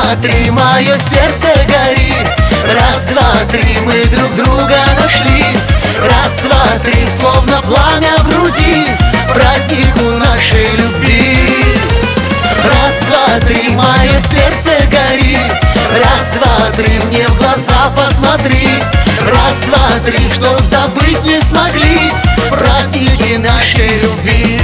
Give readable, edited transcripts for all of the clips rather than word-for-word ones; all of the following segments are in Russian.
три, мое сердце горит. Раз, два, три, мы друг друга нашли. Раз, два, три, словно пламя в груди, празднику нашей любви. Раз, два, три, мое сердце горит. Раз, два, три, мне в глаза посмотри. Раз, два, три, чтоб забыть не смогли праздники нашей любви.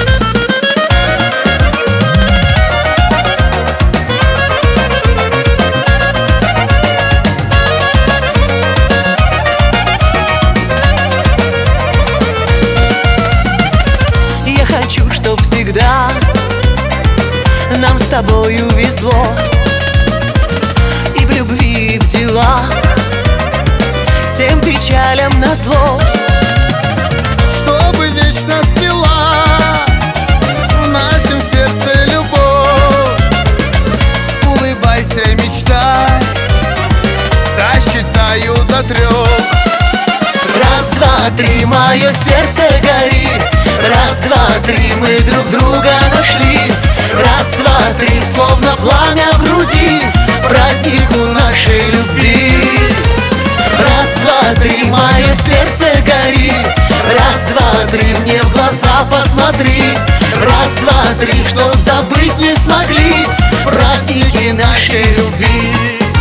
Я хочу, чтоб всегда нам с тобою везло, и в любви, и в делах, всем печалям назло. Чтобы вечно цвела в нашем сердце любовь. Улыбайся и мечтай, сосчитаю до 3. Раз, два, три, мое сердце горит. Раз, два, три, мы друг друга нашли. Раз, два, три, словно пламя в груди, празднику нашей любви. Раз, два, три, мое сердце горит. Раз, два, три, мне в глаза посмотри. Раз, два, три, чтоб забыть не смогли праздники нашей любви.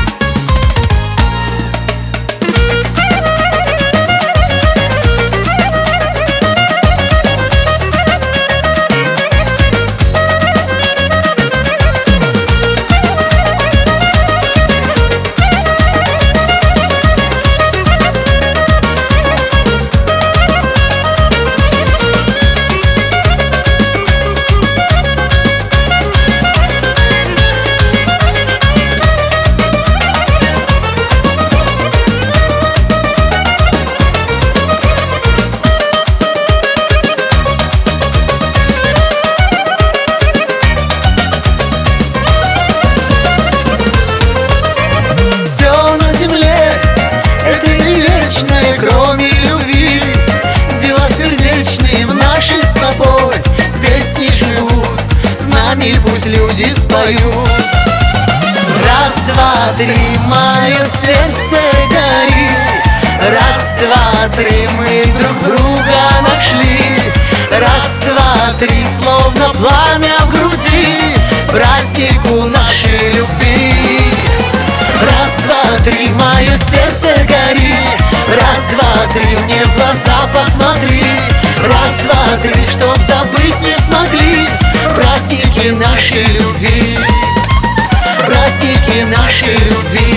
Кроме любви, дела сердечные в наши с тобой песни живут, с нами пусть люди споют. Раз, два, три, мое сердце горит. Раз, два, три, мы друг друга нашли. Раз, два, три, словно пламя в груди, празднику нашей любви. Раз, два, три, мое сердце горит. Раз, два, три, мне в глаза посмотри. Раз, два, три, чтоб забыть не смогли праздники нашей любви. Праздники нашей любви.